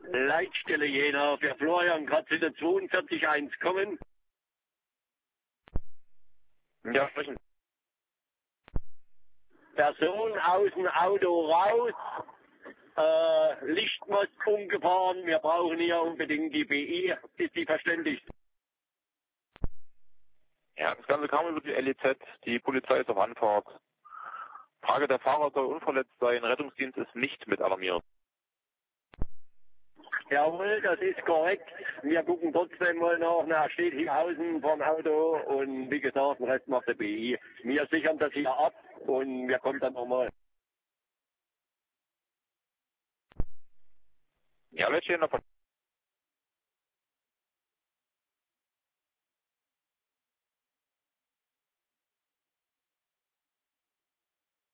Leitstelle Jena für Florian Kratzille 42.1 kommen. Ja, sprechen. Person aus dem Auto raus, Lichtmast umgefahren, wir brauchen hier unbedingt die BI, ist die verständigt? Ja, das Ganze kam über die LEZ, die Polizei ist auf Anfahrt. Frage, der Fahrer soll unverletzt sein, Rettungsdienst ist nicht mit alarmiert. Jawohl, das ist korrekt. Wir gucken trotzdem mal nach, er steht hier außen vorm Auto und wie gesagt, den Rest macht der BI. Wir sichern das hier ab und wir kommen dann nochmal. Ja, welche in der